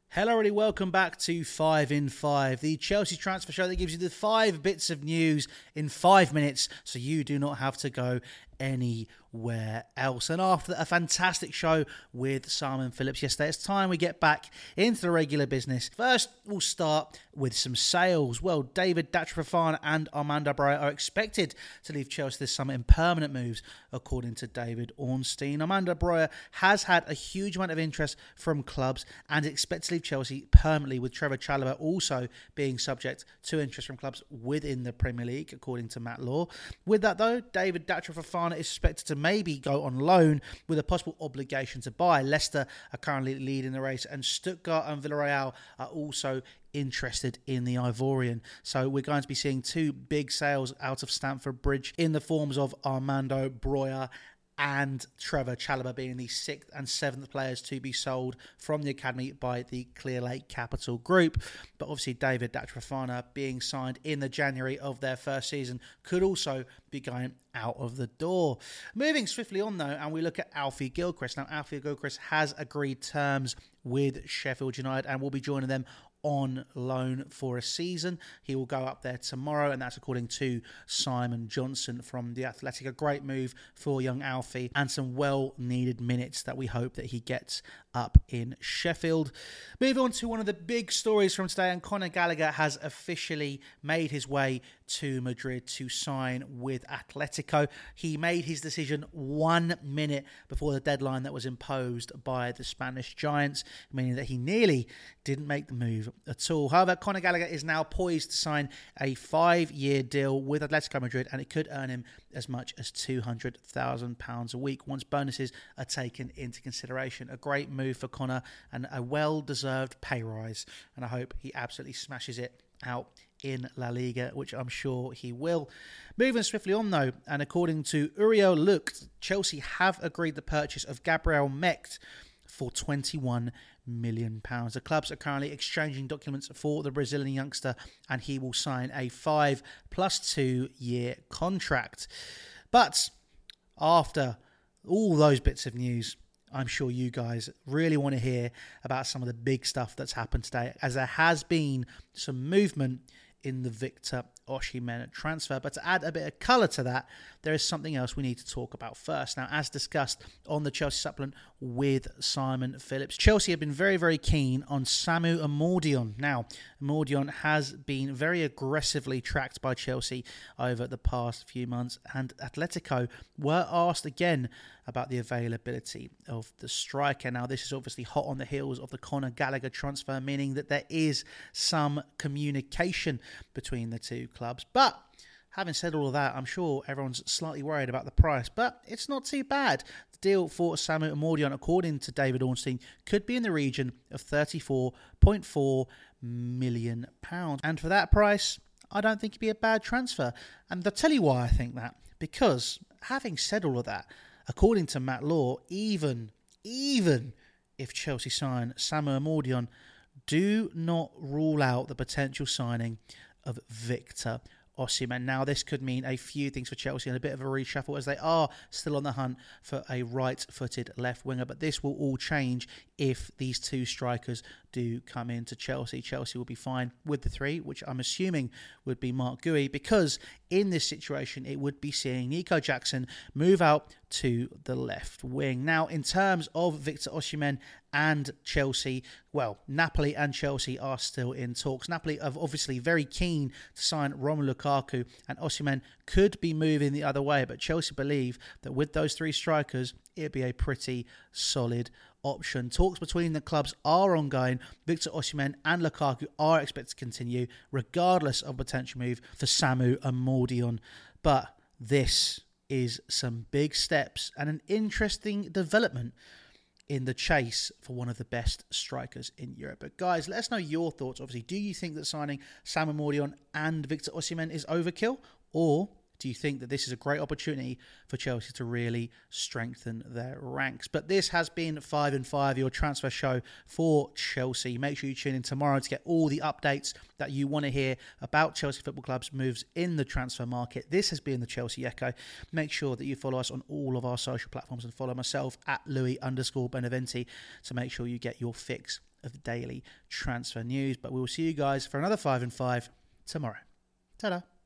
Hello, everybody. Welcome back to 5 in 5, the Chelsea transfer show that gives you the 5 bits of news in 5 minutes so you do not have to go anywhere else. And after a fantastic show with Simon Phillips yesterday, it's time we get back into the regular business. First, we'll start with some sales. Well, David Datro Fofana and Armando Broja are expected to leave Chelsea this summer in permanent moves, according to David Ornstein. Armando Broja has had a huge amount of interest from clubs and is expected to leave Chelsea permanently, with Trevor Chalobah also being subject to interest from clubs within the Premier League, according to Matt Law. With that, though, David Datro Fofana is expected to maybe go on loan with a possible obligation to buy. Leicester are currently leading the race, and Stuttgart and Villarreal are also interested in the Ivorian. So we're going to be seeing two big sales out of Stamford Bridge in the forms of Armando Broja and Trevor Chalobah being the 6th and 7th players to be sold from the academy by the Clearlake Capital Group. But obviously David Datro Fofana being signed in the January of their first season could also be going out of the door. Moving swiftly on though, and we look at Alfie Gilchrist. Now Alfie Gilchrist has agreed terms with Sheffield United and will be joining them on loan for a season. He will go up there tomorrow, and that's according to Simon Johnson from The Athletic. A great move for young Alfie and some well-needed minutes that we hope that he gets up in Sheffield. Moving on to one of the big stories from today, and Conor Gallagher has officially made his way to Madrid to sign with Atletico. He made his decision 1 minute before the deadline that was imposed by the Spanish Giants, meaning that he nearly didn't make the move at all. However, Conor Gallagher is now poised to sign a 5-year deal with Atletico Madrid, and it could earn him as much as £200,000 a week once bonuses are taken into consideration. A great move for Conor and a well-deserved pay rise, and I hope he absolutely smashes it out in La Liga, which I'm sure he will. Moving swiftly on though, and according to Uriel Lucht, Chelsea have agreed the purchase of Gabriel Mecht for £21 million. The clubs are currently exchanging documents for the Brazilian youngster, and he will sign a 5+2 year contract. But after all those bits of news, I'm sure you guys really want to hear about some of the big stuff that's happened today, as there has been some movement in the Victor Osimhen transfer. But to add a bit of colour to that, there is something else we need to talk about first. Now, as discussed on the Chelsea Supplement with Simon Phillips, Chelsea have been very, very keen on Samu Amordion. Now, Amordion has been very aggressively tracked by Chelsea over the past few months, and Atletico were asked again about the availability of the striker. Now, this is obviously hot on the heels of the Conor Gallagher transfer, meaning that there is some communication between the two clubs. But having said all of that, I'm sure everyone's slightly worried about the price, but it's not too bad. The deal for Samu Amordion, according to David Ornstein, could be in the region of £34.4 million. And for that price, I don't think it'd be a bad transfer. And I'll tell you why I think that. Because having said all of that, according to Matt Law, even if Chelsea sign Samu Amordion, do not rule out the potential signing of Victor Osimhen. Now, this could mean a few things for Chelsea and a bit of a reshuffle, as they are still on the hunt for a right-footed left winger. But this will all change if these two strikers do come into Chelsea. Chelsea will be fine with the three, which I'm assuming would be Mark Gui, because in this situation, it would be seeing Nico Jackson move out to the left wing. Now, in terms of Victor Osimhen and Chelsea, well, Napoli and Chelsea are still in talks. Napoli are obviously very keen to sign Romelu Lukaku, and Osimhen could be moving the other way, but Chelsea believe that with those three strikers, it'd be a pretty solid option. Talks between the clubs are ongoing. Victor Osimhen and Lukaku are expected to continue, regardless of potential move for Samu Amordion. But this is some big steps and an interesting development in the chase for one of the best strikers in Europe. But guys, let us know your thoughts. Obviously, do you think that signing Samu Amordion and Victor Osimhen is overkill? Or do you think that this is a great opportunity for Chelsea to really strengthen their ranks? But this has been 5 in 5, your transfer show for Chelsea. Make sure you tune in tomorrow to get all the updates that you want to hear about Chelsea Football Club's moves in the transfer market. This has been the Chelsea Echo. Make sure that you follow us on all of our social platforms and follow myself at Louis_Beneventi to make sure you get your fix of the daily transfer news. But we will see you guys for another 5 in 5 tomorrow. Ta-da.